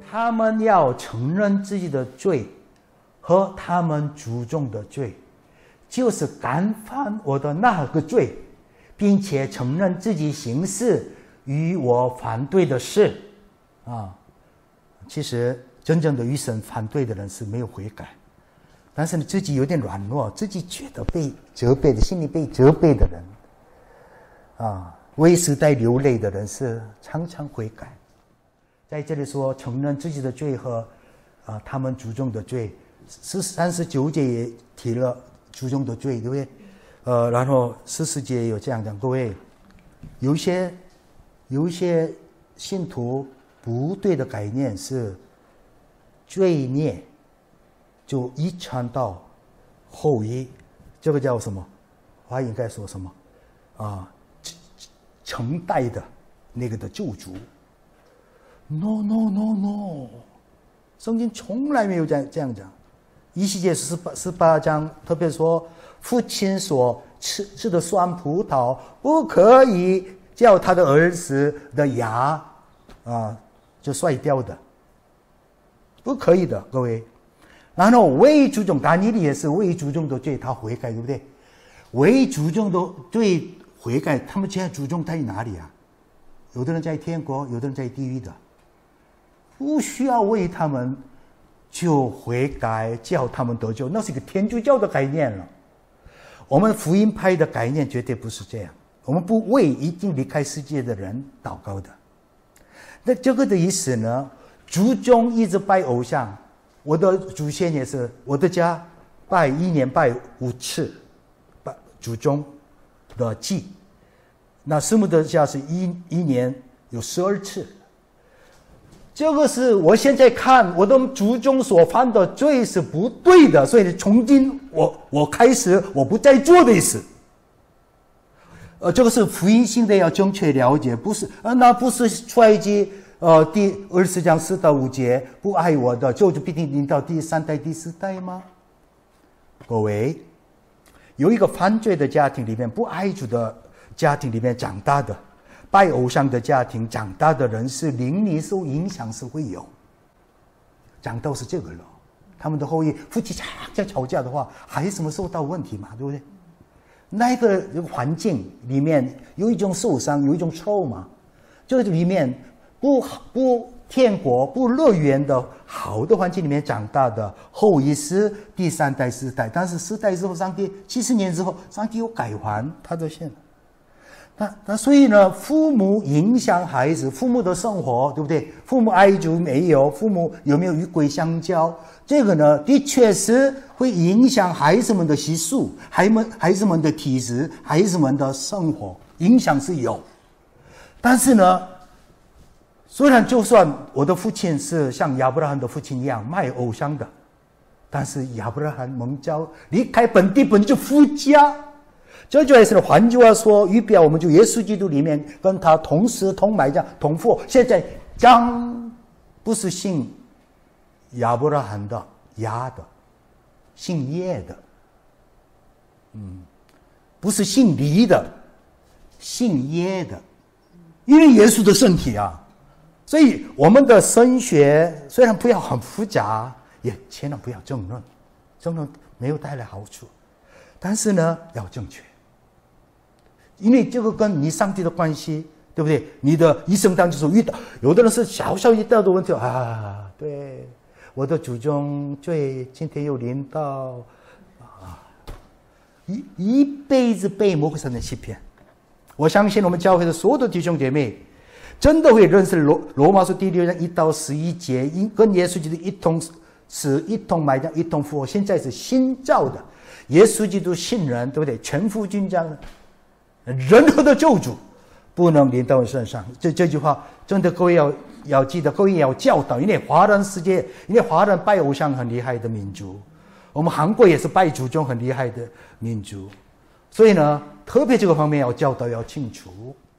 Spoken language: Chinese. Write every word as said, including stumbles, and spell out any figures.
他们要承认自己的罪和他们祖宗的罪，就是干犯我的那个罪，并且承认自己行事与我反对的事啊。其实真正的与神反对的人是没有悔改，但是你自己有点软弱，自己觉得被责备的，心里被责备的人啊，为时代流泪的人是常常悔改。在这里说承认自己的罪和啊他们祖宗的罪，三十九节也提了祖宗的罪，对不对？呃，然后四十节有这样讲，各位，有一些有一些信徒不对的概念是罪孽就遗传到后裔，这个叫什么？华语应该说什么？啊，承代的那个的救赎。No no no no， 圣经从来没有这样这样讲。以西结十八十八章特别说，父亲所吃吃的酸葡萄不可以叫他的儿子的牙啊就摔掉的，不可以的，各位。然后为祖宗，但以理也是为祖宗的罪，他悔改，对不对？为祖宗的罪悔改，他们现在祖宗在哪里啊？有的人在天国，有的人在地狱的，不需要为他们就悔改，叫他们得救，那是一个天主教的概念了。我们福音派的概念绝对不是这样，我们不为已经离开世界的人祷告的。那这个的意思呢？祖宗一直拜偶像，我的祖先也是，我的家拜一年拜五次，拜祖宗的祭。那师母的家是一一年有十二次。这个是我现在看我的祖宗所犯的罪是不对的，所以从今我我开始我不再做的意思。呃，这个是福音性的要正确了解，不是呃，那不是出埃及呃第二十章四到五节，不爱我的就就必定临到第三代第四代吗？各位，有一个犯罪的家庭里面，不爱主的家庭里面长大的，拜偶像的家庭长大的人是灵里受影响是会有，讲到是这个了。他们的后裔夫妻常常吵架的话，孩子们受到问题嘛，对不对？那个环境里面有一种受伤，有一种臭嘛，这个里面不不天国不乐园的好的环境里面长大的后裔是第三代四代，但是四代之后，上帝七十年之后，上帝又改还他的线。那那所以呢，父母影响孩子，父母的生活，对不对？父母爱主没有，父母有没有与鬼相交？这个呢，的确是会影响孩子们的习俗，孩子们孩子们的体质，孩子们的生活，影响是有。但是呢，虽然就算我的父亲是像亚伯拉罕的父亲一样卖偶像的，但是亚伯拉罕蒙召离开本地本就夫家。这就也是换句话说，预表我们就耶稣基督里面跟他同时同埋这样同父，现在将不是信亚伯拉罕的亚的，姓叶的，嗯，不是姓黎的，姓耶的，因为耶稣的身体啊，所以我们的神学虽然不要很复杂，也千万不要争论，争论没有带来好处，但是呢要正确。因为这个跟你上帝的关系，对不对？你的一生当中遇到，有的人是小小遇到的问题啊，对，我的祖宗罪今天又临到啊，一一辈子被魔鬼撒旦欺骗。我相信我们教会的所有的弟兄姐妹，真的会认识罗罗马书第六章一到十一节，跟耶稣基督一同死、一同埋葬、一同复活，现在是新造的。耶稣基督信人，对不对？全副军装的。任何的救主不能临到我身上，这这句话真的各位要要记得，各位要教导。因为华人世界，因为华人拜偶像很厉害的民族，我们韩国也是拜祖宗很厉害的民族，所以呢，特别这个方面要教导要清楚。